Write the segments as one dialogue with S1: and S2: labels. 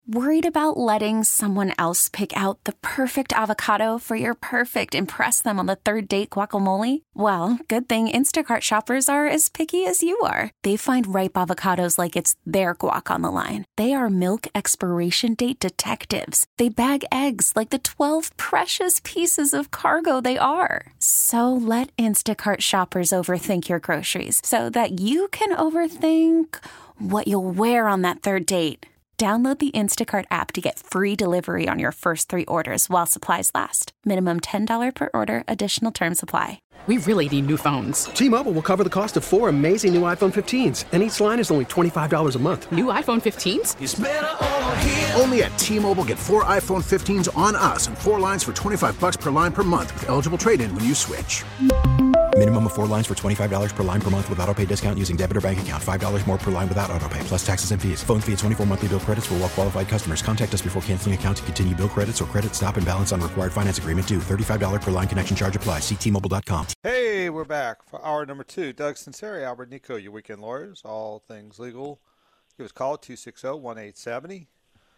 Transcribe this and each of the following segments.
S1: Worried about letting someone else pick out the perfect avocado for your perfect impress them on the third date guacamole? Well, good thing Instacart shoppers are as picky as you are. They find ripe avocados like it's their guac on the line. They are milk expiration date detectives. They bag eggs like the 12 precious pieces of cargo they are. So let Instacart shoppers overthink your groceries so that you can overthink what you'll wear on that third date. Download the Instacart app to get free delivery on your first 3 orders while supplies last. Minimum $10 per order. Additional terms apply.
S2: We really need new phones.
S3: T-Mobile will cover the cost of 4 amazing new iPhone 15s, and each line is only $25 a month.
S2: New iPhone 15s?
S4: It's better over here.
S5: Only at T-Mobile, get 4 iPhone 15s on us and 4 lines for $25 per line per month with eligible trade-in when you switch.
S6: Minimum of 4 lines for $25 per line per month with autopay discount using debit or bank account. $5 more per line without autopay, plus taxes and fees. Phone fee at 24 monthly bill credits for well-qualified customers. Contact us before canceling account to continue bill credits or credit stop and balance on required finance agreement due. $35 per line connection charge applies. See T-Mobile.com.
S7: Hey, we're back for hour number 2. Doug Sinceri, Albert Nico, your weekend lawyers, all things legal. Give us a call at 260-1870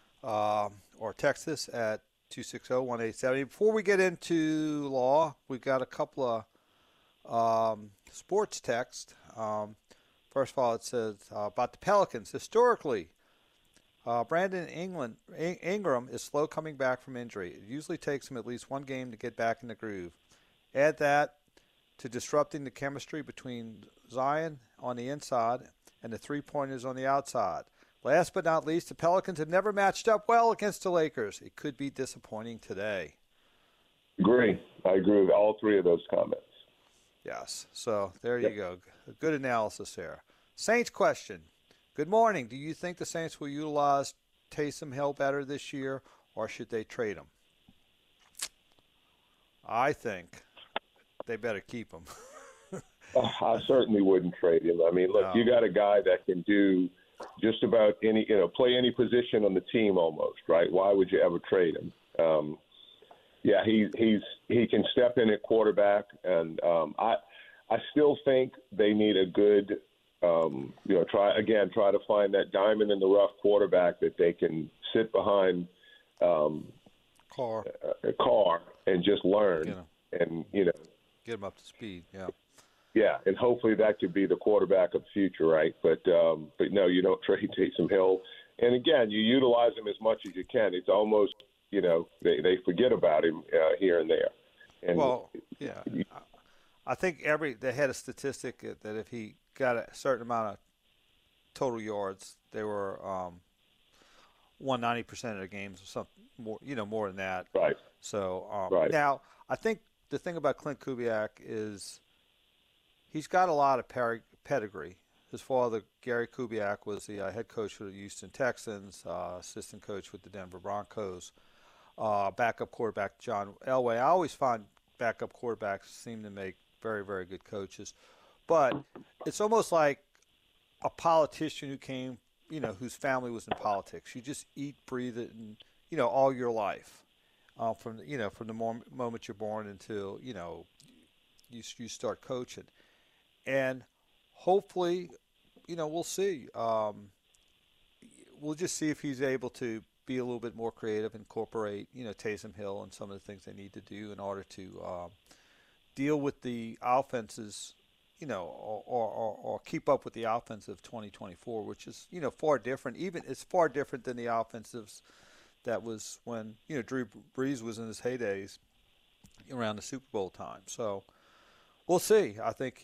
S7: or text us at 260-1870. Before we get into law, we've got a couple of sports text. First of all, it says about the Pelicans. Historically, Brandon Ingram is slow coming back from injury. It usually takes him at least one game to get back in the groove. Add that to disrupting the chemistry between Zion on the inside and the three-pointers on the outside. Last but not least, the Pelicans have never matched up well against the Lakers. It could be disappointing today.
S8: I agree with all 3 of those comments.
S7: Yes. So there you go. Good analysis there. Saints question. Good morning. Do you think the Saints will utilize Taysom Hill better this year, or should they trade him? I think they better keep him.
S8: I certainly wouldn't trade him. I mean, look, You got a guy that can do just about any, play any position on the team almost, right? Why would you ever trade him? He can step in at quarterback, and I still think they need a good, try to find that diamond in the rough quarterback that they can sit behind a car and just learn, and
S7: get him up to speed.
S8: Yeah, and hopefully that could be the quarterback of the future, right? But no, you don't trade Taysom Hill, and again, you utilize him as much as you can. It's almost they forget about him here and there. And
S7: I think they had a statistic that if he got a certain amount of total yards, they were won 90% of the games or something more, more than that.
S8: Right.
S7: So
S8: right.
S7: Now I think the thing about Clint Kubiak is he's got a lot of pedigree. His father, Gary Kubiak, was the head coach for the Houston Texans, assistant coach with the Denver Broncos. Backup quarterback John Elway. I always find backup quarterbacks seem to make very, very good coaches. But it's almost like a politician who came, whose family was in politics. You just eat, breathe it, and, all your life from the moment you're born until, you start coaching. And hopefully, we'll see. We'll just see if he's able to be a little bit more creative, incorporate, Taysom Hill and some of the things they need to do in order to deal with the offenses, or keep up with the offense of 2024, which is, far different. It's far different than the offensives that was when, Drew Brees was in his heydays around the Super Bowl time. So we'll see. I think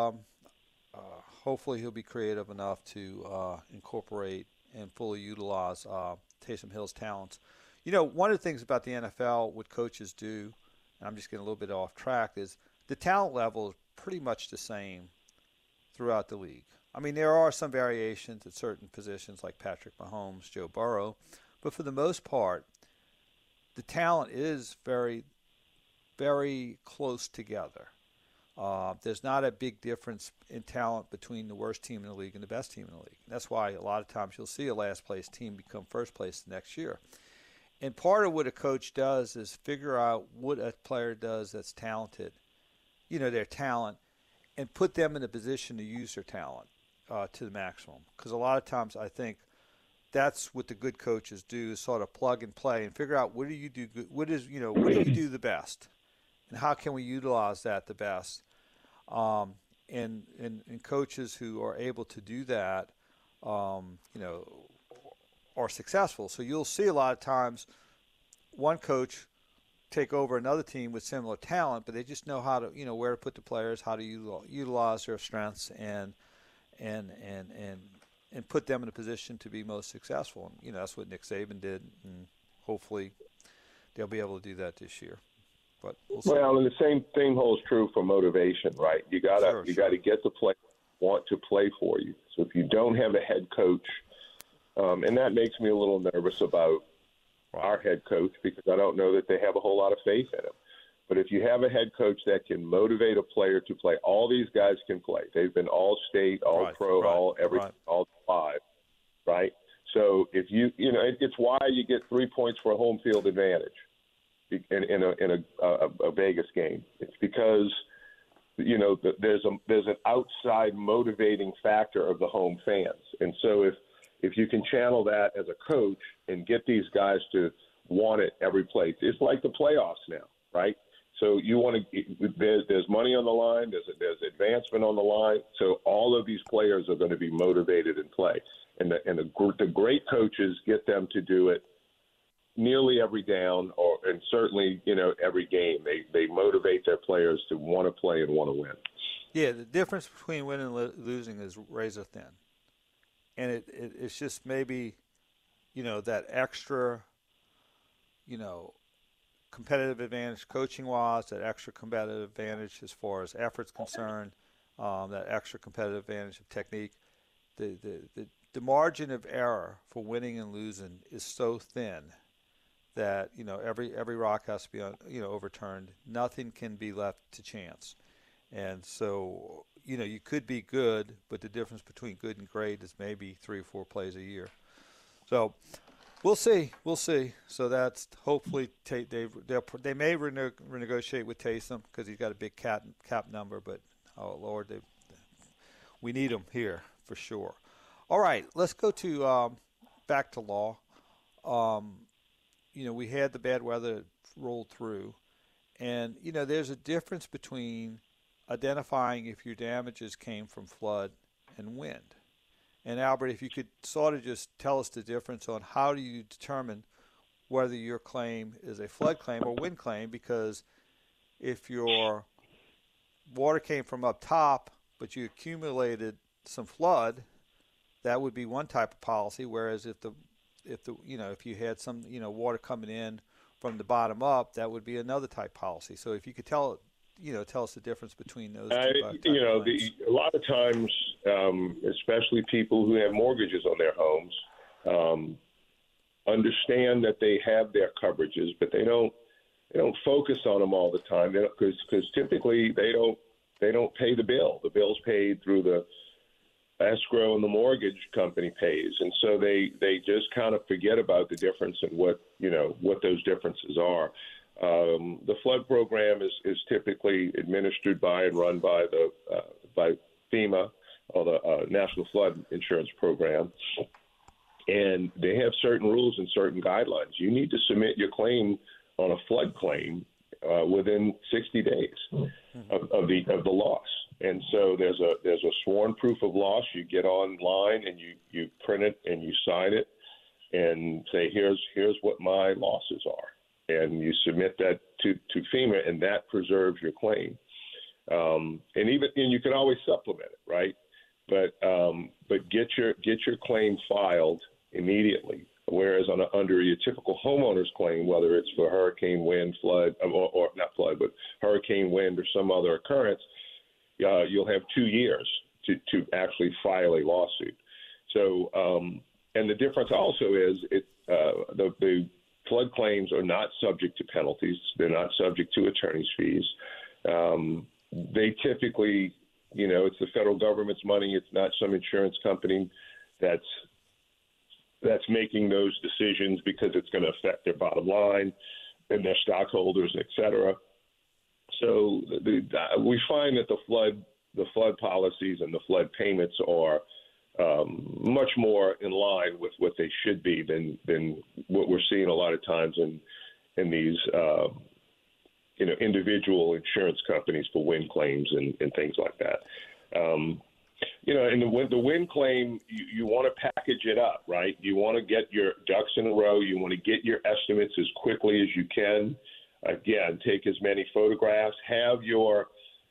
S7: hopefully he'll be creative enough to incorporate and fully utilize Taysom Hill's talents. One of the things about the NFL, what coaches do, and I'm just getting a little bit off track, is the talent level is pretty much the same throughout the league. I mean, there are some variations at certain positions like Patrick Mahomes, Joe Burrow, but for the most part, the talent is very, very close together. There's not a big difference in talent between the worst team in the league and the best team in the league. That's why a lot of times you'll see a last-place team become first place the next year. And part of what a coach does is figure out what a player does that's talented, their talent, and put them in a position to use their talent to the maximum. Because a lot of times I think that's what the good coaches do, is sort of plug and play and figure out what do you do good, what do you do the best, and how can we utilize that the best. And coaches who are able to do that, are successful. So you'll see a lot of times one coach take over another team with similar talent, but they just know how to, where to put the players, how to utilize their strengths, and put them in a position to be most successful. And that's what Nick Saban did, and hopefully they'll be able to do that this year. But
S8: well, and the same thing holds true for motivation, right? You gotta get the players who want to play for you. So if you don't have a head coach, and that makes me a little nervous about our head coach, because I don't know that they have a whole lot of faith in him. But if you have a head coach that can motivate a player to play, all these guys can play. They've been all state, all pro, all everything, all five, right? So if it's why you get 3 points for a home field advantage in a Vegas game. It's because there's an outside motivating factor of the home fans, and so if you can channel that as a coach and get these guys to want it every play, it's like the playoffs now, right? So you want to. There's money on the line. There's advancement on the line. So all of these players are going to be motivated in play, and the great coaches get them to do it nearly every down, and certainly every game. They motivate their players to want to play and want to win.
S7: Yeah, the difference between winning and losing is razor thin, and it's just maybe that extra competitive advantage coaching-wise, that extra competitive advantage as far as effort's concerned, that extra competitive advantage of technique. The margin of error for winning and losing is so thin that every rock has to be overturned. Nothing can be left to chance, and so you could be good, but the difference between good and great is maybe 3 or 4 plays a year. So. We'll see. So that's hopefully they may renegotiate with Taysom because he's got a big cap number. But oh Lord, we need him here for sure. All right, let's go to back to law. We had the bad weather roll through, and there's a difference between identifying if your damages came from flood and wind. And Albert, if you could sort of just tell us the difference on how do you determine whether your claim is a flood claim or wind claim, because if your water came from up top but you accumulated some flood, that would be one type of policy, whereas if you had some water coming in from the bottom up, that would be another type policy. So if you could tell us the difference between those two.
S8: A lot of times, especially people who have mortgages on their homes, understand that they have their coverages, but they don't focus on them all the time because typically they don't pay the bill. The bill's paid through the escrow and the mortgage company pays, and so they just kind of forget about the difference and what those differences are. The flood program is typically administered by and run by by FEMA, or the National Flood Insurance Program, and they have certain rules and certain guidelines. You need to submit your claim on a flood claim within 60 days of the loss, and so there's a sworn proof of loss. You get online and you print it and you sign it and say here's what my losses are. And you submit that to FEMA, and that preserves your claim. And you can always supplement it, right? But get your claim filed immediately. Whereas under your typical homeowner's claim, whether it's for hurricane, wind, flood, or not flood, but hurricane, wind, or some other occurrence, you'll have 2 years to actually file a lawsuit. So, and the difference also is the flood claims are not subject to penalties. They're not subject to attorney's fees. They typically, it's the federal government's money. It's not some insurance company that's making those decisions because it's going to affect their bottom line and their stockholders, et cetera. So we find that the flood policies and the flood payments are much more in line with what they should be than what we're seeing a lot of times in these individual insurance companies for wind claims and things like that. And the wind claim, you want to package it up, right? You want to get your ducks in a row. You want to get your estimates as quickly as you can. Again, take as many photographs. Have your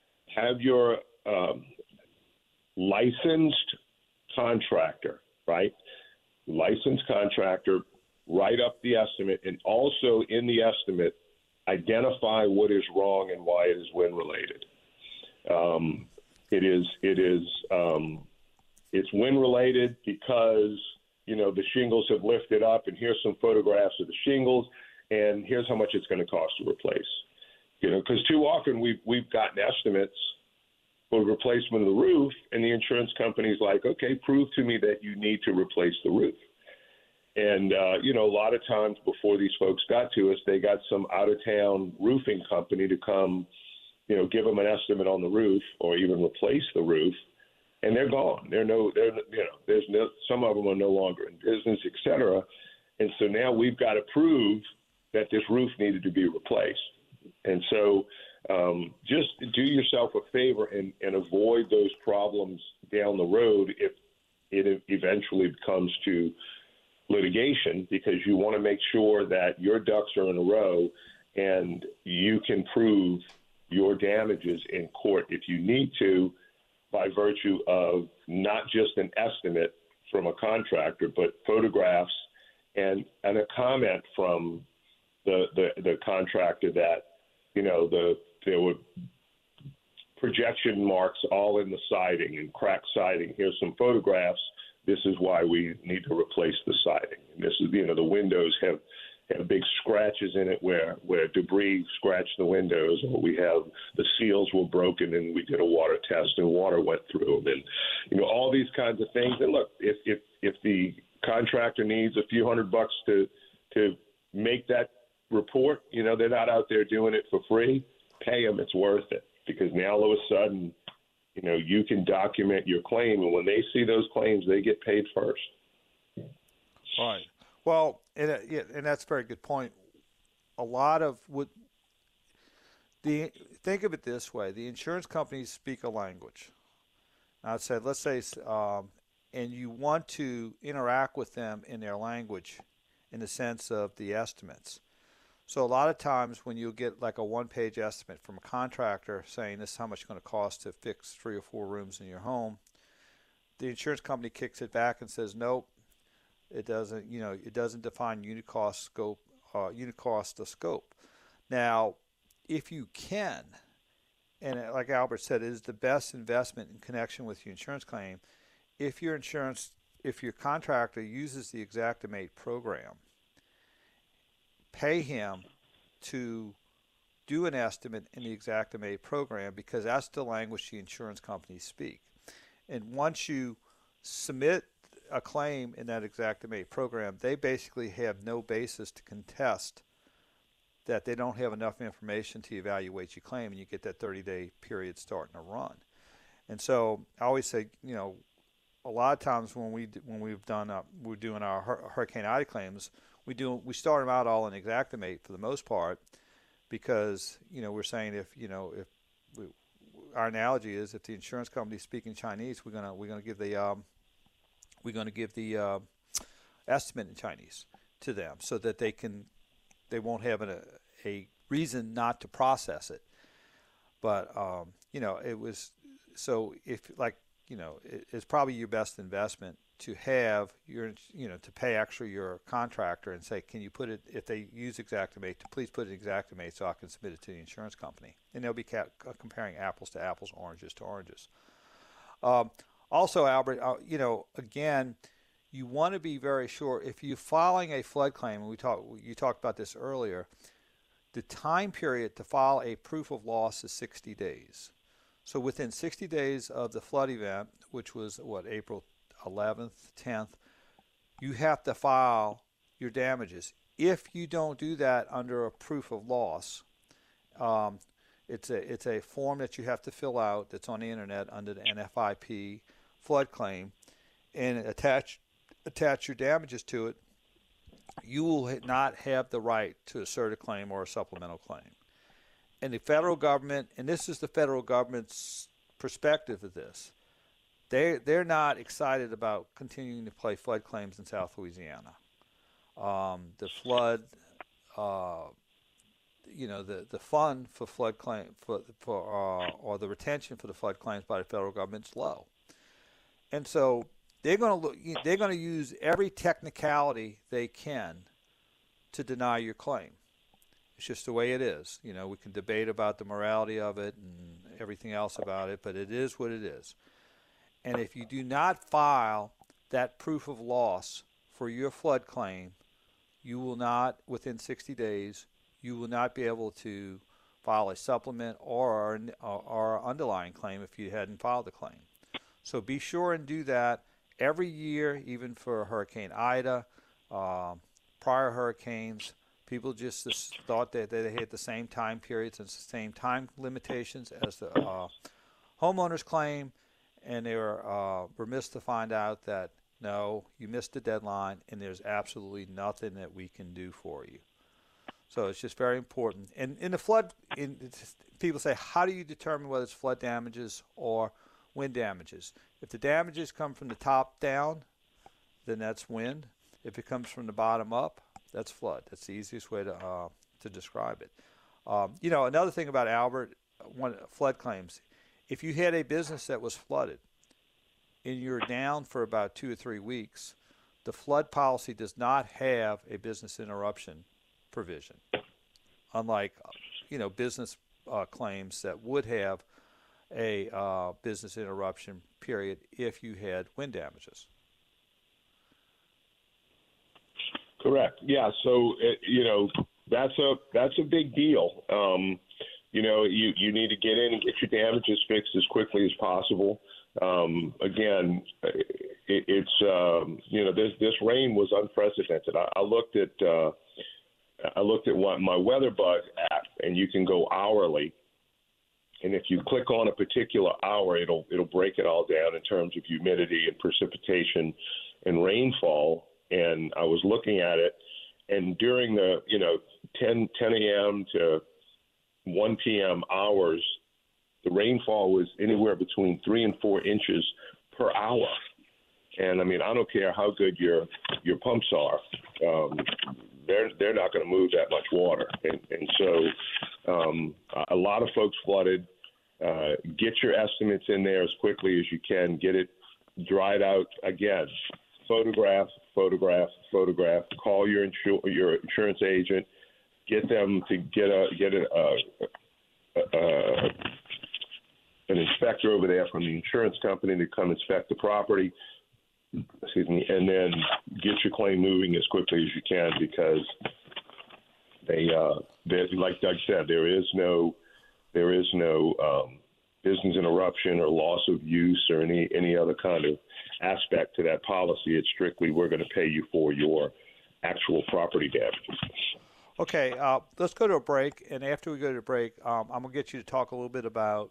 S8: licensed contractor, right? Licensed contractor write up the estimate, and also in the estimate identify what is wrong and why it is wind related. It's wind related because the shingles have lifted up, and here's some photographs of the shingles, and here's how much it's going to cost to replace. Because too often we've gotten estimates for replacement of the roof, and the insurance company's like, okay, prove to me that you need to replace the roof. And, a lot of times before these folks got to us, they got some out-of-town roofing company to come, give them an estimate on the roof or even replace the roof, and they're gone. Some of them are no longer in business, et cetera. And so now we've got to prove that this roof needed to be replaced. And so just do yourself a favor and avoid those problems down the road if it eventually comes to litigation, because you want to make sure that your ducks are in a row and you can prove your damages in court if you need to, by virtue of not just an estimate from a contractor, but photographs and a comment from the contractor that, there were projection marks all in the siding and cracked siding. Here's some photographs. This is why we need to replace the siding. And this is, the windows have big scratches in it where debris scratched the windows, or we have the seals were broken and we did a water test and water went through them, and all these kinds of things. And look, if the contractor needs a few $100 to make that report, they're not out there doing it for free. Pay them; it's worth it, because now all of a sudden, you can document your claim, and when they see those claims, they get paid first.
S7: Right. Well, and that's a very good point. A lot of think of it this way: the insurance companies speak a language. Let's say, and you want to interact with them in their language, in the sense of the estimates. So a lot of times when you get like a one-page estimate from a contractor saying this is how much it's going to cost to fix 3 or 4 rooms in your home, the insurance company kicks it back and says, nope, it doesn't. It doesn't define unit cost of scope. Now, if you can, and like Albert said, it is the best investment in connection with your insurance claim. If your contractor uses the Xactimate program, pay him to do an estimate in the Xactimate program, because that's the language the insurance companies speak. And once you submit a claim in that Xactimate program, they basically have no basis to contest that they don't have enough information to evaluate your claim, and you get that 30-day period starting to run. And so I always say, a lot of times when we're doing our Hurricane Ida claims, we start them out all in Xactimate for the most part, because we're saying if our analogy is if the insurance company is speaking Chinese, we're gonna give the estimate in Chinese to them, so that they won't have a reason not to process it. But it was so it's probably your best investment to have to pay actually your contractor and say, can you put it, if they use Xactimate, to please put it in Xactimate so I can submit it to the insurance company. And they'll be comparing apples to apples, oranges to oranges. Also, Albert, again, you want to be very sure if you're filing a flood claim, and you talked about this earlier, the time period to file a proof of loss is 60 days. So within 60 days of the flood event, which was April 11th, 10th, you have to file your damages. If you don't do that under a proof of loss, it's a form that you have to fill out that's on the internet under the NFIP flood claim, and attach your damages to it, you will not have the right to assert a claim or a supplemental claim. And the federal government, and this is the federal government's perspective of this, they're not excited about continuing to play flood claims in South Louisiana. The flood, the fund for flood claim or the retention for the flood claims by the federal government is low, and so they're going to use every technicality they can to deny your claim. It's just the way it is. We can debate about the morality of it and everything else about it, but it is what it is. And if you do not file that proof of loss for your flood claim, you will not, within 60 days, you will not be able to file a supplement or an underlying claim if you hadn't filed the claim. So be sure and do that every year, even for Hurricane Ida, prior hurricanes. People just thought that they had the same time periods and the same time limitations as the homeowners claim, and they were remiss to find out that, no, you missed the deadline, and there's absolutely nothing that we can do for you. So it's just very important. And in the flood, people say, how do you determine whether it's flood damages or wind damages? If the damages come from the top down, then that's wind. If it comes from the bottom up, that's flood. That's the easiest way to describe it. Another thing about Albert, flood claims, if you had a business that was flooded and you're down for about 2 or 3 weeks, the flood policy does not have a business interruption provision, unlike business claims that would have a business interruption period if you had wind damages.
S8: Correct. Yeah. So that's a big deal. You need to get in and get your damages fixed as quickly as possible. Again, this rain was unprecedented. I looked at my WeatherBug app, and you can go hourly. And if you click on a particular hour, it'll break it all down in terms of humidity and precipitation and rainfall. And I was looking at it, and during the 10 a.m. to 1 p.m. hours, the rainfall was anywhere between 3 and 4 inches per hour. And I mean, I don't care how good your pumps are, they're not going to move that much water. And so a lot of folks flooded. Get your estimates in there as quickly as you can. Get it dried out. Again, photograph. Call your insurance agent. Get them to get an inspector over there from the insurance company to come inspect the property. Excuse me, and then get your claim moving as quickly as you can, because they like Doug said, there is no business interruption or loss of use or any other kind of aspect to that policy. It's strictly, we're going to pay you for your actual property damages.
S7: Okay, let's go to a break, and after we go to a break, I'm going to get you to talk a little bit about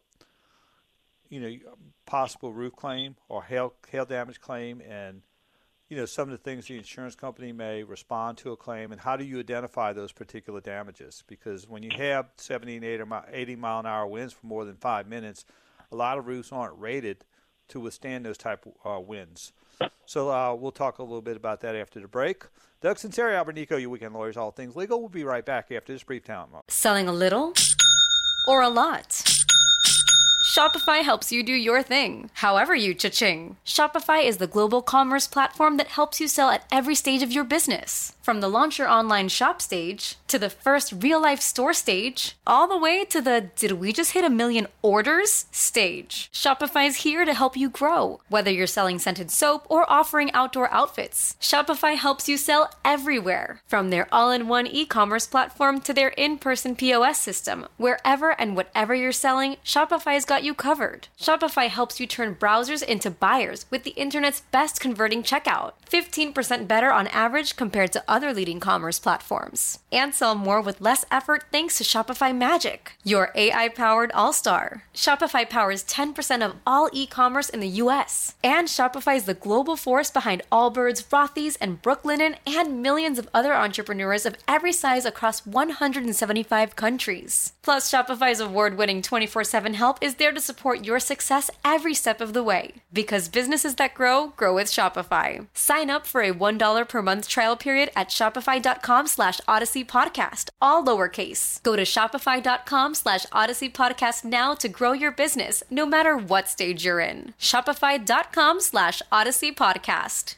S7: possible roof claim or hail damage claim, and some of the things the insurance company may respond to a claim, and how do you identify those particular damages? Because when you have 70 and 80 mile an hour winds for more than 5 minutes, a lot of roofs aren't rated to withstand those type of winds. So we'll talk a little bit about that after the break. Doug Sunseri, Albert Nico, your Weekend Lawyers, all things legal. We'll be right back after this brief time.
S4: Selling a little or a lot? Shopify helps you do your thing, however you cha-ching. Shopify is the global commerce platform that helps you sell at every stage of your business. From the launch your online shop stage, to the first real-life store stage, all the way to the did we just hit 1 million orders stage. Shopify's here to help you grow. Whether you're selling scented soap or offering outdoor outfits, Shopify helps you sell everywhere. From their all-in-one e-commerce platform to their in-person POS system, wherever and whatever you're selling, Shopify's got got you covered. Shopify helps you turn browsers into buyers with the internet's best converting checkout. 15% better on average compared to other leading commerce platforms. And sell more with less effort thanks to Shopify Magic, your AI-powered all-star. Shopify powers 10% of all e-commerce in the U.S. And Shopify is the global force behind Allbirds, Rothy's, and Brooklinen, and millions of other entrepreneurs of every size across 175 countries. Plus, Shopify's award-winning 24/7 help is there to support your success every step of the way. Because businesses that grow, grow with Shopify. Sign up for a $1 per month trial period at shopify.com/Odyssey Podcast, all lowercase. Go to shopify.com/Odyssey Podcast now to grow your business, no matter what stage you're in. Shopify.com/Odyssey Podcast.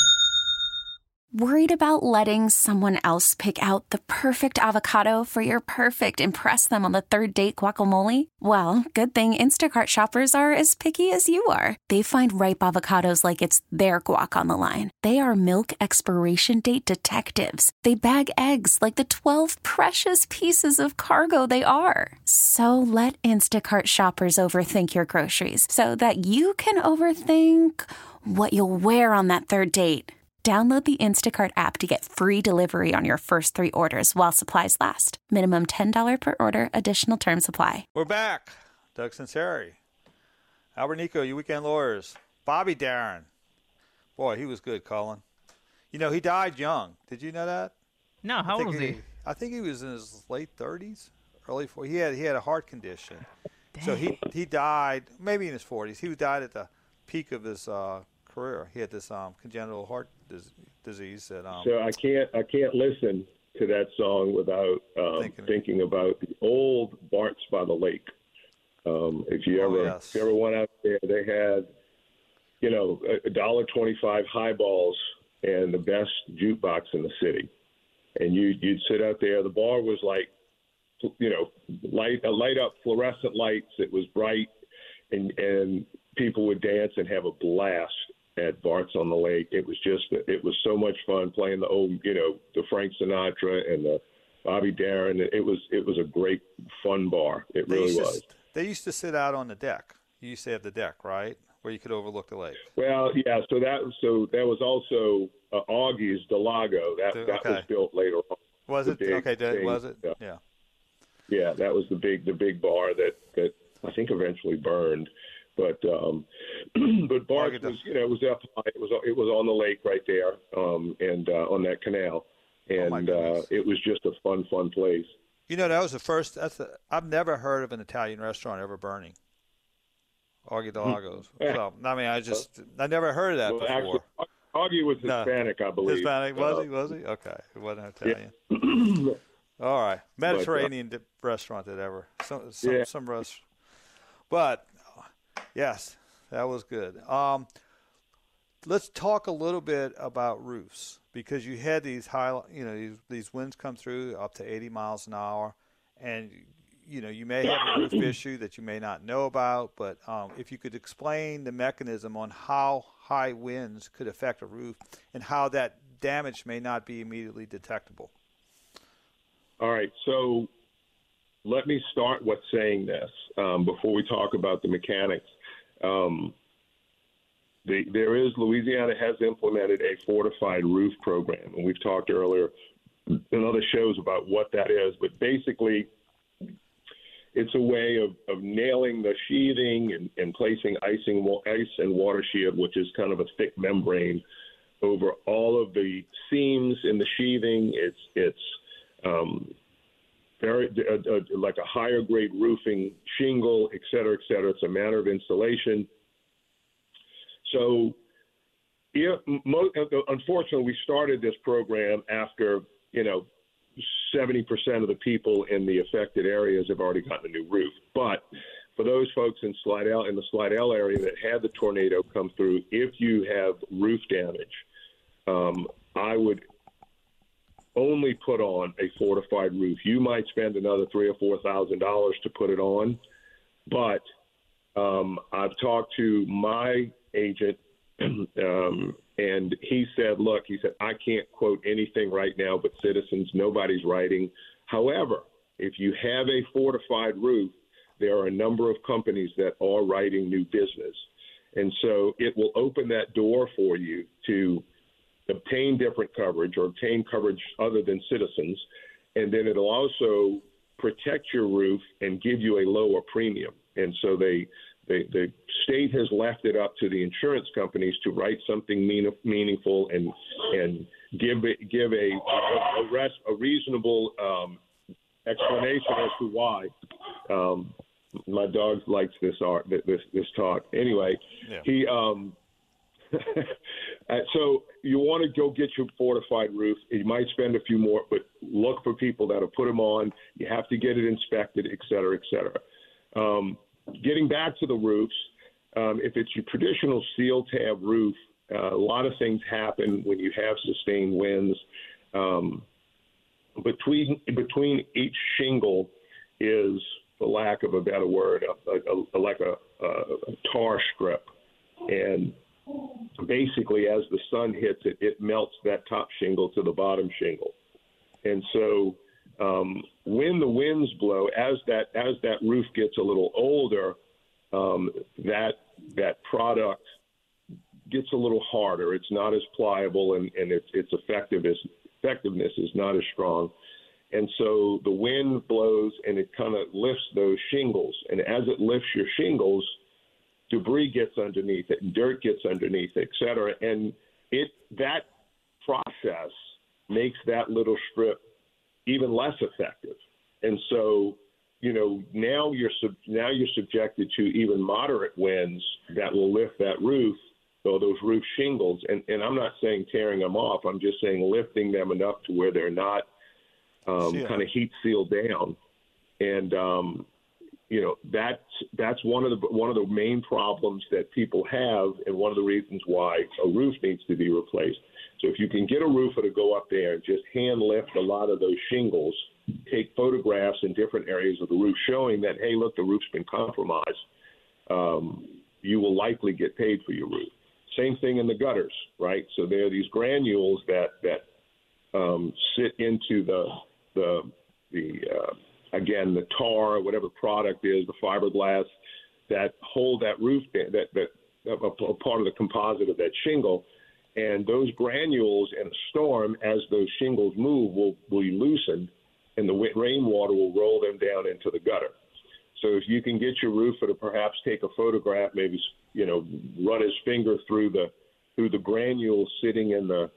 S1: Worried about letting someone else pick out the perfect avocado for your perfect impress them on the third date guacamole? Well, good thing Instacart shoppers are as picky as you are. They find ripe avocados like it's their guac on the line. They are milk expiration date detectives. They bag eggs like the 12 precious pieces of cargo they are. So let Instacart shoppers overthink your groceries so that you can overthink what you'll wear on that third date. Download the Instacart app to get free delivery on your first 3 orders while supplies last. Minimum $10 per order. Additional terms apply.
S7: We're back. Doug Sinceri, Albert Nico, you weekend lawyers. Bobby Darin. Boy, he was good, Colin. You know, he died young. Did you know that?
S9: No, how old was he?
S7: I think he was in his late 30s, early 40s. He had a heart condition. Dang. So he died maybe in his 40s. He died at the peak of his career. He had this congenital heart disease. That,
S8: so I can't listen to that song without thinking about the old Bart's by the Lake. If you ever went out there, they had, $1.25 highballs and the best jukebox in the city. And you'd sit out there. The bar was like, light up fluorescent lights. It was bright, and people would dance and have a blast at Bart's on the Lake. It was so much fun playing the old, the Frank Sinatra and the Bobby Darin. It was a great fun bar. It really was.
S7: They used to sit out on the deck. You used to have the deck, right, where you could overlook the lake.
S8: Well, yeah. So that was also Augie's Del Lago. That was built later on.
S7: Was it? Was it? Yeah.
S8: Yeah, that was the big bar that I think eventually burned. But Bart's was, it was up high. It was on the lake right there, and on that canal, and it was just a fun place.
S7: That was the first. I've never heard of an Italian restaurant ever burning. Augie Del Lago's. So I never heard of that before.
S8: Actually, Augie was Hispanic, I believe.
S7: Hispanic, was he? Okay, it wasn't Italian. Yeah. All right, Mediterranean restaurant that ever some restaurant, but. Yes, that was good. Let's talk a little bit about roofs, because you had these these winds come through up to 80 miles an hour, and you may have a roof issue that you may not know about. But if you could explain the mechanism on how high winds could affect a roof and how that damage may not be immediately detectable.
S8: All right, so let me start with saying this before we talk about the mechanics. Louisiana has implemented a fortified roof program, and we've talked earlier in other shows about what that is. But basically, it's a way of nailing the sheathing and placing ice and water shield, which is kind of a thick membrane, over all of the seams in the sheathing. It's very like a higher grade roofing shingle, et cetera, et cetera. It's a matter of installation. So, unfortunately, we started this program after 70% of the people in the affected areas have already gotten a new roof. But for those folks in the Slidell area that had the tornado come through, if you have roof damage, I would only put on a fortified roof. You might spend another $3,000 or $4,000 to put it on, but I've talked to my agent, and he said, I can't quote anything right now but Citizens. Nobody's writing. However, if you have a fortified roof, there are a number of companies that are writing new business. And so it will open that door for you to obtain different coverage or obtain coverage other than Citizens. And then it'll also protect your roof and give you a lower premium. And so the state has left it up to the insurance companies to write something meaningful and give a reasonable explanation as to why. My dog likes this talk. Anyway, yeah. He so you want to go get your fortified roof. You might spend a few more, but look for people that'll put them on. You have to get it inspected, et cetera, et cetera. Getting back to the roofs, if it's your traditional seal tab roof, a lot of things happen when you have sustained winds. Between each shingle is, for lack of a better word, like a tar strip. And basically, as the sun hits it, it melts that top shingle to the bottom shingle. And so when the winds blow, as that roof gets a little older, that product gets a little harder. It's not as pliable, and its effectiveness is not as strong. And so the wind blows, and it kind of lifts those shingles. And as it lifts your shingles, debris gets underneath it, and dirt gets underneath it, et cetera. And that process makes that little strip even less effective. And so, now you're subjected to even moderate winds that will lift that roof, or those roof shingles. And I'm not saying tearing them off. I'm just saying lifting them enough to where they're not kind of heat sealed down. And that's one of the main problems that people have, and one of the reasons why a roof needs to be replaced. So if you can get a roofer to go up there and just hand lift a lot of those shingles, take photographs in different areas of the roof showing that, hey, look, the roof's been compromised, you will likely get paid for your roof. Same thing in the gutters, right? So there are these granules that sit into again, the tar, whatever product is, the fiberglass, that hold that roof, that a part of the composite of that shingle. And those granules in a storm, as those shingles move, will loosen, and the rainwater will roll them down into the gutter. So if you can get your roofer to perhaps take a photograph, maybe run his finger through the granules sitting in the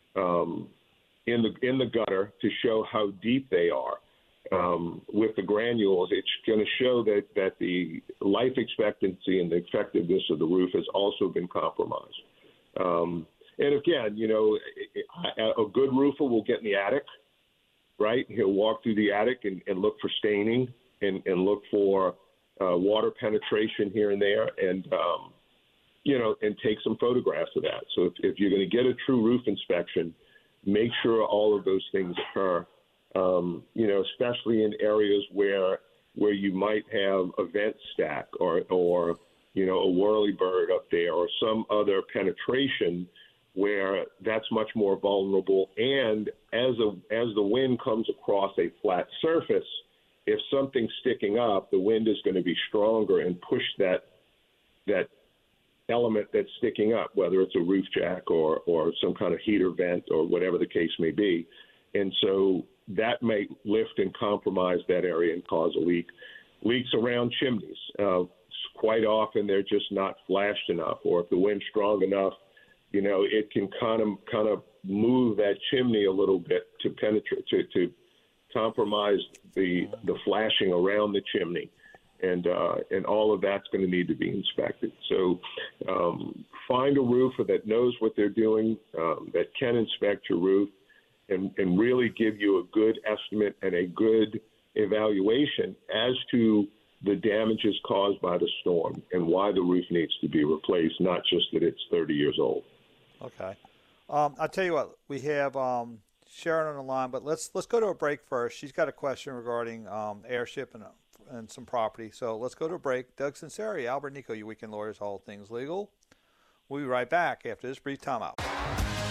S8: gutter to show how deep they are. With the granules, it's going to show that the life expectancy and the effectiveness of the roof has also been compromised. And again, a good roofer will get in the attic, right? He'll walk through the attic and look for staining and look for water penetration here and there, and take some photographs of that. So if you're going to get a true roof inspection, make sure all of those things occur. Especially in areas where you might have a vent stack or a whirlybird up there, or some other penetration where that's much more vulnerable. And as the wind comes across a flat surface, if something's sticking up, the wind is going to be stronger and push that element that's sticking up, whether it's a roof jack or some kind of heater vent or whatever the case may be. And so that may lift and compromise that area and cause a leak. Leaks around chimneys. Quite often they're just not flashed enough, or if the wind's strong enough, it can kind of move that chimney a little bit to penetrate, to compromise the flashing around the chimney. And all of that's going to need to be inspected. So find a roofer that knows what they're doing, that can inspect your roof, and really give you a good estimate and a good evaluation as to the damages caused by the storm and why the roof needs to be replaced, not just that it's 30 years old.
S7: Okay. I'll tell you what, we have Sharon on the line, but let's go to a break first. She's got a question regarding airship and some property. So let's go to a break. Doug Sunseri, Albert Nico, your Weekend Lawyers, all things legal. We'll be right back after this brief timeout.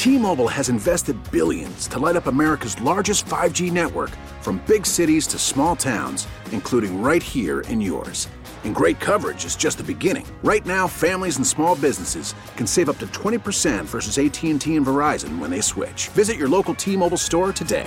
S5: T-Mobile has invested billions to light up America's largest 5G network, from big cities to small towns, including right here in yours. And great coverage is just the beginning. Right now, families and small businesses can save up to 20% versus AT&T and Verizon when they switch. Visit your local T-Mobile store today.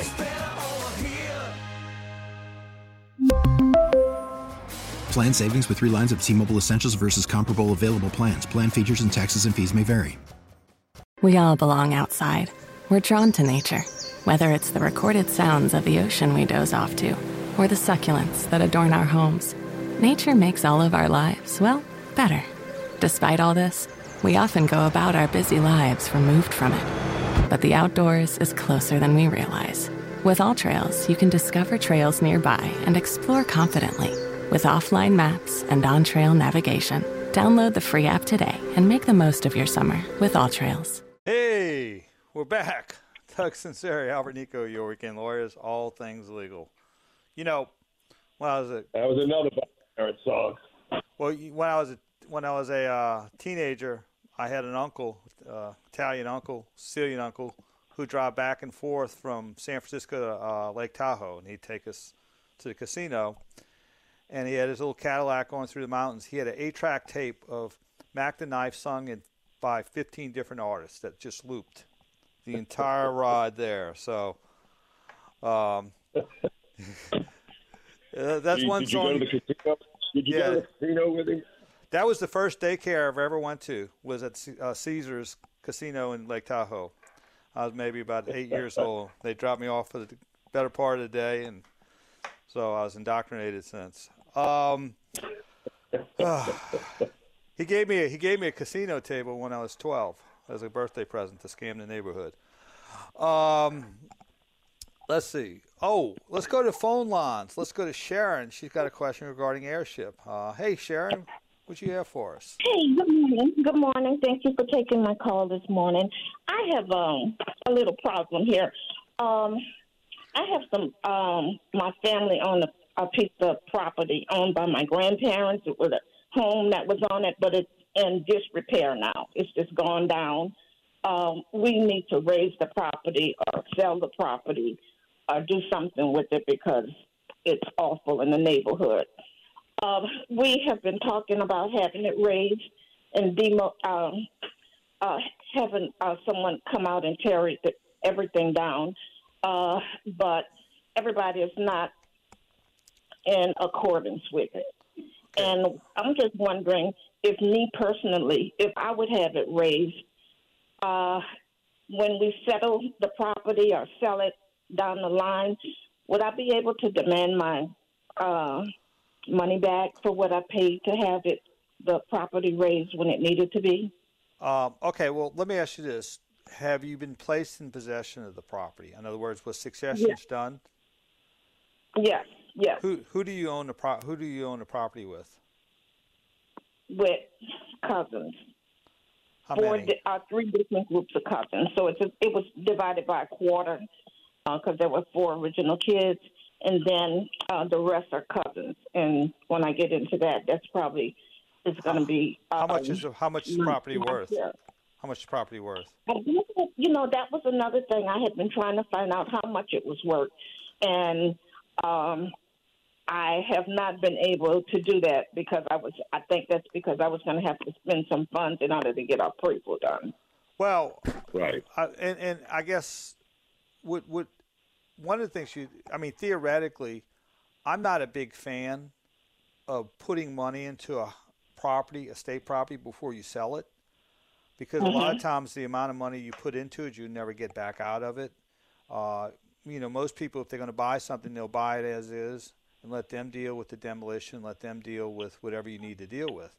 S6: Plan savings with 3 lines of T-Mobile Essentials versus comparable available plans. Plan features and taxes and fees may vary.
S9: We all belong outside. We're drawn to nature, whether it's the recorded sounds of the ocean we doze off to, or the succulents that adorn our homes. Nature makes all of our lives, well, better. Despite all this, we often go about our busy lives removed from it. But the outdoors is closer than we realize. With AllTrails, you can discover trails nearby and explore confidently. With offline maps and on-trail navigation, download the free app today and make the most of your summer with AllTrails.
S7: Hey, we're back. Doug Sunseri, Albert Nico, your weekend lawyers, all things legal. You know, when I was
S8: that was another parent song.
S7: Well, when I was a teenager, I had an uncle, Italian uncle, Sicilian uncle, who drove back and forth from San Francisco to Lake Tahoe, and he'd take us to the casino. And he had his little Cadillac going through the mountains. He had an 8-track tape of Mac the Knife sung by 15 different artists that just looped the entire ride there. So that's one song.
S8: Did you go to the casino with him?
S7: That was the first daycare I've ever went to, was at Caesars Casino in Lake Tahoe. I was maybe about 8 years old. They dropped me off for the better part of the day, and so I was indoctrinated since. He gave me a casino table when I was 12 as a birthday present to scam the neighborhood. Let's see. Oh, let's go to phone lines. Let's go to Sharon. She's got a question regarding Airship. Hey, Sharon, what you have for us?
S10: Hey, good morning. Good morning. Thank you for taking my call this morning. I have a little problem here. I have my family on a piece of property owned by my grandparents. It was a home that was on it, but it's in disrepair now. It's just gone down. We need to raise the property or sell the property or do something with it because it's awful in the neighborhood. We have been talking about having it raised and having someone come out and tear everything down. But everybody is not in accordance with it. Okay. And I'm just wondering if me personally, if I would have it raised, when we settle the property or sell it down the line, would I be able to demand my money back for what I paid to have the property raised when it needed to be?
S7: Okay, well, let me ask you this. Have you been placed in possession of the property? In other words, was succession done?
S10: Yes. Yes.
S7: Who do you own the property with?
S10: With cousins.
S7: How many?
S10: 3 different groups of cousins. So it was divided by a quarter because there were 4 original kids, and then the rest are cousins. And when I get into that, that's probably it's going to be.
S7: How much is the property worth?
S10: Share.
S7: How much is the property worth?
S10: You know, that was another thing. I had been trying to find out how much it was worth, and I have not been able to do that because I think that's because I was going to have to spend some funds in order to get our appraisal done.
S7: Well,
S8: right.
S7: And I guess one of the things theoretically, I'm not a big fan of putting money into a state property before you sell it, because a lot of times the amount of money you put into it, you never get back out of it. Most people, if they're going to buy something, they'll buy it as is and let them deal with the demolition, let them deal with whatever you need to deal with.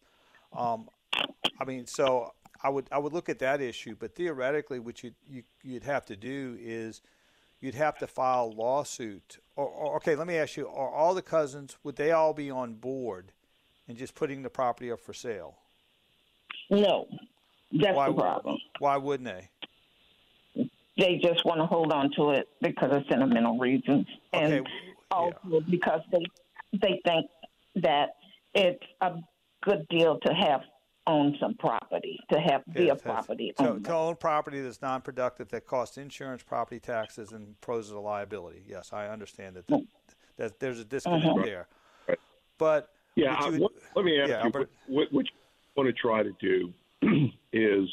S7: So I would look at that issue, but theoretically, what you'd have to do is you'd have to file a lawsuit. Okay, let me ask you: are all the cousins, would they all be on board and just putting the property up for sale?
S10: No, that's the problem.
S7: Why wouldn't they?
S10: They just want to hold on to it because of sentimental reasons, and also because they think that it's a good deal to have own some property, to be a property owner.
S7: To own property that's non-productive, that costs insurance, property taxes, and poses a liability. Yes, I understand that there's a disconnect there.
S8: Right.
S7: But
S8: let me ask you, what you want to try to do is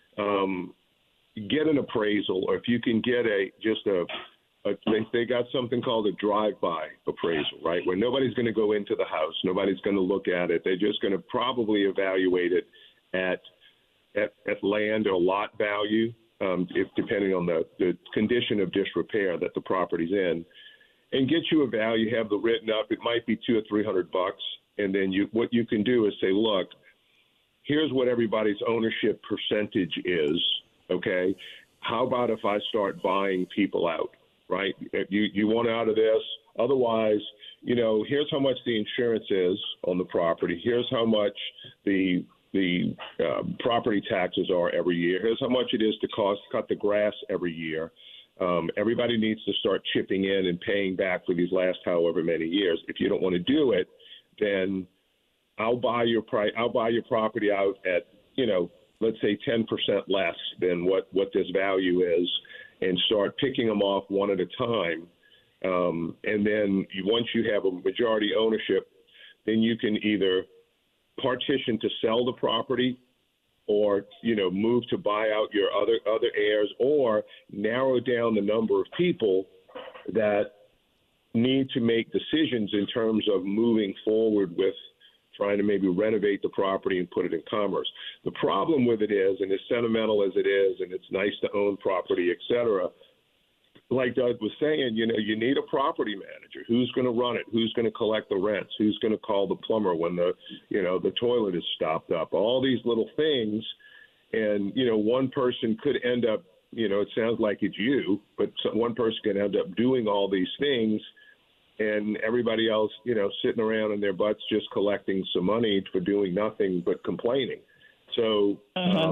S8: get an appraisal, or if you can get they got something called a drive-by appraisal, right, where nobody's going to go into the house, nobody's going to look at it. They're just going to probably evaluate it at land or lot value, depending on the condition of disrepair that the property's in, and get you a value, have the written up. It might be $200 or $300, and then what you can do is say, look, here's what everybody's ownership percentage is, okay? How about if I start buying people out? Right? You want out of this. Otherwise, here's how much the insurance is on the property. Here's how much the property taxes are every year. Here's how much it is to cut the grass every year. Everybody needs to start chipping in and paying back for these last however many years. If you don't want to do it, then I'll buy your property out at, let's say 10% less than what this value is, and start picking them off one at a time. And then once you have a majority ownership, then you can either partition to sell the property, or, move to buy out your other heirs, or narrow down the number of people that need to make decisions in terms of moving forward with trying to maybe renovate the property and put it in commerce. The problem with it is, and as sentimental as it is, and it's nice to own property, et cetera, like Doug was saying, you need a property manager. Who's going to run it? Who's going to collect the rents? Who's going to call the plumber when the toilet is stopped up? All these little things. And, one person could end up, it sounds like it's you, but one person could end up doing all these things, and everybody else, sitting around in their butts just collecting some money for doing nothing but complaining. So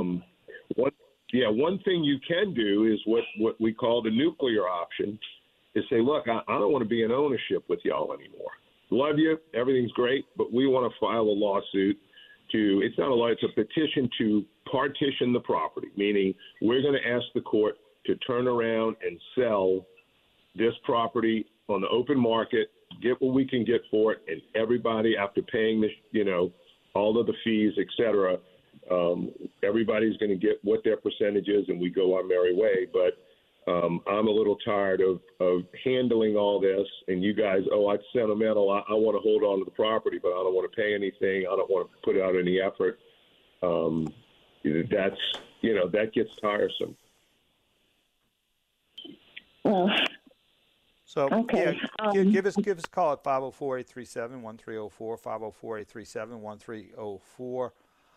S8: one thing you can do is what we call the nuclear option, is say, look, I don't want to be in ownership with y'all anymore. Love you, everything's great, but we want to file a lawsuit it's not a law, it's a petition to partition the property, meaning we're going to ask the court to turn around and sell this property on the open market, get what we can get for it, and everybody, after paying this, all of the fees, et cetera, everybody's going to get what their percentage is, and we go our merry way. But I'm a little tired of handling all this, and you guys, it's sentimental. I want to hold on to the property, but I don't want to pay anything. I don't want to put out any effort. That gets tiresome.
S10: Well,
S7: so
S10: okay.
S7: Give us a call at 504-837-1304, 504-837-1304.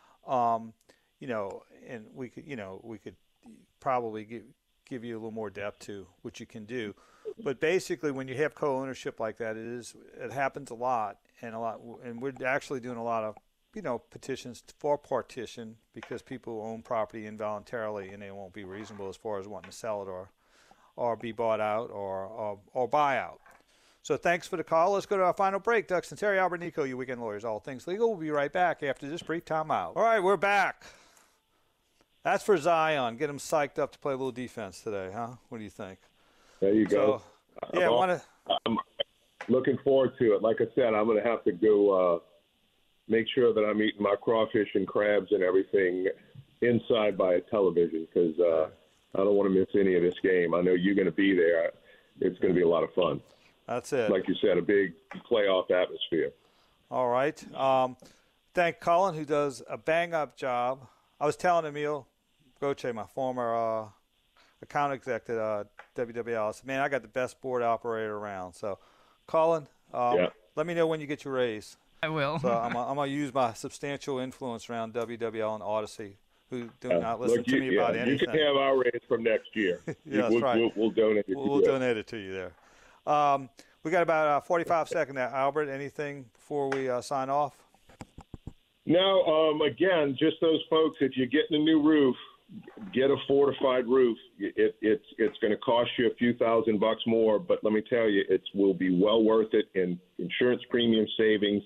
S7: And we could probably give you a little more depth to what you can do. But basically, when you have co-ownership like that, it happens a lot, and we're actually doing a lot of petitions for partition, because people own property involuntarily and they won't be reasonable as far as wanting to sell it or be bought out or buy out. So thanks for the call. Let's go to our final break. Doug Terry, Albert Nico, your Weekend Lawyers, All Things Legal. We'll be right back after this brief timeout. All right, we're back. That's for Zion. Get him psyched up to play a little defense today, huh? What do you think?
S8: There you go. I'm looking forward to it. Like I said, I'm going to have to go make sure that I'm eating my crawfish and crabs and everything inside by a television, because I don't want to miss any of this game. I know you're going to be there. It's going to be a lot of fun. That's it. Like you said, a big playoff atmosphere.
S7: All right. Thank Colin, who does a bang-up job. I was telling Emil Goche, my former account exec at WWL, I said, man, I got the best board operator around. So, Colin, let me know when you get your raise.
S2: I will.
S7: So I'm going to use my substantial influence around WWL and Odyssey, who do not listen to me about anything.
S8: You can have our raise from next year.
S7: That's right.
S8: We'll donate it to you.
S7: We'll donate it to you there. We got about 45 seconds now. Albert, anything before we sign off?
S8: No, again, just those folks, if you're getting a new roof, get a fortified roof. It's going to cost you a few $1,000 more, but let me tell you, it will be well worth it in insurance premium savings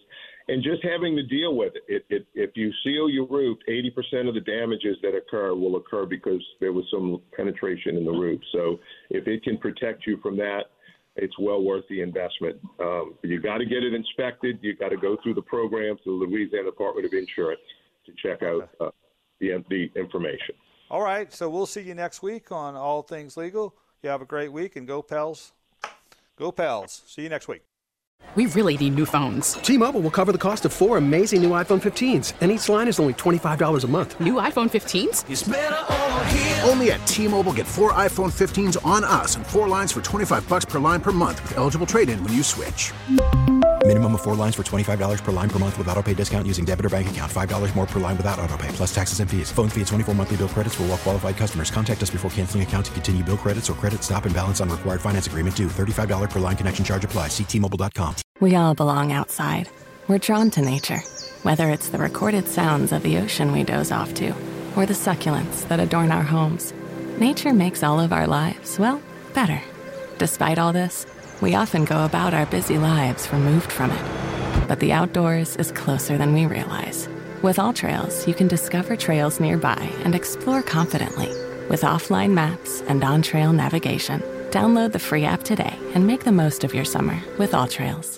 S8: and just having to deal with it. If you seal your roof, 80% of the damages that occur will occur because there was some penetration in the roof. So if it can protect you from that, it's well worth the investment. You got to get it inspected. You got to go through the program through the Louisiana Department of Insurance to check out the information.
S7: All right, so we'll see you next week on All Things Legal. You have a great week, and go Pels. Go Pels. See you next week.
S2: We really need new phones.
S3: T-Mobile will cover the cost of 4 amazing new iPhone 15s, and each line is only $25 a month.
S2: New iPhone 15s?
S5: It's better over here. Only at T-Mobile, get 4 iPhone 15s on us and 4 lines for $25 per line per month with eligible trade-in when you switch.
S6: Minimum of 4 lines for $25 per line per month with autopay discount using debit or bank account. $5 more per line without autopay, plus taxes and fees. Phone fee at 24 monthly bill credits for well-qualified customers. Contact us before canceling account to continue bill credits or credit stop and balance on required finance agreement due. $35 per line connection charge applies. See T-Mobile.com.
S9: We all belong outside. We're drawn to nature. Whether it's the recorded sounds of the ocean we doze off to, or the succulents that adorn our homes, nature makes all of our lives, well, better. Despite all this, we often go about our busy lives removed from it. But the outdoors is closer than we realize. With AllTrails, you can discover trails nearby and explore confidently. With offline maps and on-trail navigation, download the free app today and make the most of your summer with AllTrails.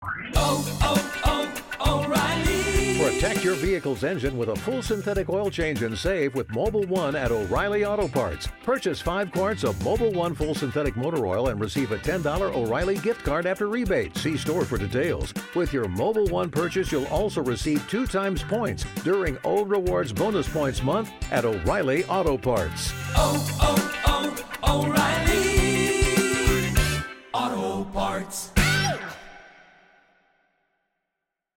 S11: O'Reilly. Protect your vehicle's engine with a full synthetic oil change and save with Mobil 1 at O'Reilly Auto Parts. Purchase 5 quarts of Mobil 1 full synthetic motor oil and receive a $10 O'Reilly gift card after rebate. See store for details. With your Mobil 1 purchase, you'll also receive 2 times points during Old Rewards Bonus Points Month at O'Reilly Auto Parts.
S12: O'Reilly Auto Parts.